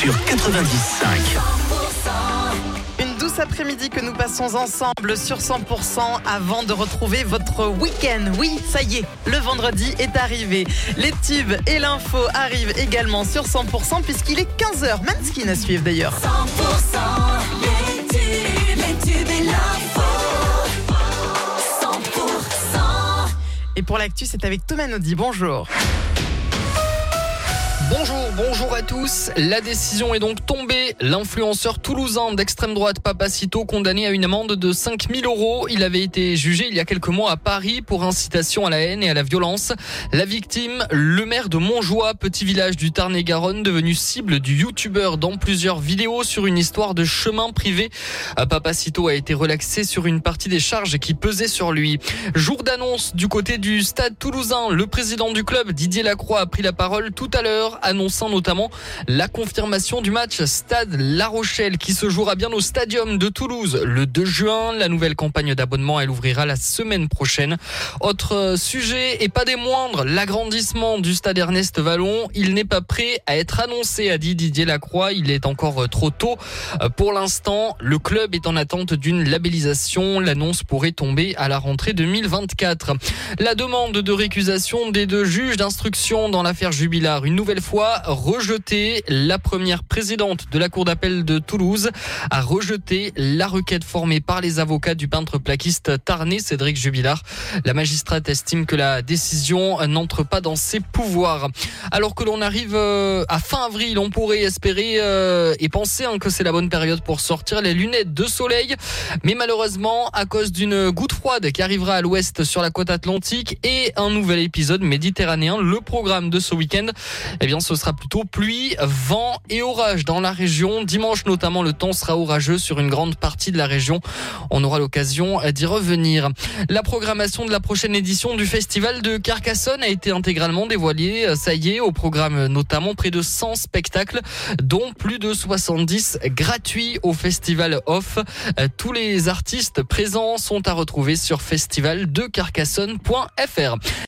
sur 90.5. Une douce après-midi que nous passons ensemble sur 100% avant de retrouver votre week-end. Oui, ça y est, le vendredi est arrivé. Les tubes et l'info arrivent également sur 100% puisqu'il est 15h. Manskin à suivre d'ailleurs. 100% les tubes et l'info. 100%. Et pour l'actu, c'est avec Thomas Naudy. Bonjour. Bonjour à tous. La décision est donc tombée. L'influenceur toulousain d'extrême droite Papacito, condamné à une amende de 5 000 €. Il avait été jugé il y a quelques mois à Paris pour incitation à la haine et à la violence. La victime, le maire de Montjoie, petit village du Tarn-et-Garonne, devenu cible du youtubeur dans plusieurs vidéos sur une histoire de chemin privé. Papacito a été relaxé sur une partie des charges qui pesaient sur lui. Jour d'annonce du côté du stade toulousain. Le président du club, Didier Lacroix, a pris la parole tout à l'heure, annonçant notamment la confirmation du match Stade La Rochelle qui se jouera bien au Stadium de Toulouse le 2 juin. La nouvelle campagne d'abonnement, elle ouvrira la semaine prochaine. Autre sujet et pas des moindres, l'agrandissement du stade Ernest Vallon. Il n'est pas prêt à être annoncé, a dit Didier Lacroix. Il est encore trop tôt. Pour l'instant, le club est en attente d'une labellisation. L'annonce pourrait tomber à la rentrée 2024. La demande de récusation des deux juges d'instruction dans l'affaire Jubilard, une nouvelle fois rejetée. La première présidente de la cour d'appel de Toulouse a rejeté la requête formée par les avocats du peintre plaquiste tarnais Cédric Jubilard. La magistrate estime que la décision n'entre pas dans ses pouvoirs. Alors que l'on arrive à fin avril, on pourrait espérer et penser que c'est la bonne période pour sortir les lunettes de soleil. Mais malheureusement, à cause d'une goutte froide qui arrivera à l'ouest sur la côte atlantique et un nouvel épisode méditerranéen, le programme de ce week-end, ce sera plutôt pluie, vent et orage dans la région. Dimanche notamment, le temps sera orageux sur une grande partie de la région. On aura l'occasion d'y revenir. La programmation de la prochaine édition du festival de Carcassonne a été intégralement dévoilée. Ça y est, au programme notamment près de 100 spectacles, dont plus de 70 gratuits au festival Off. Tous les artistes présents sont à retrouver sur festivaldecarcassonne.fr.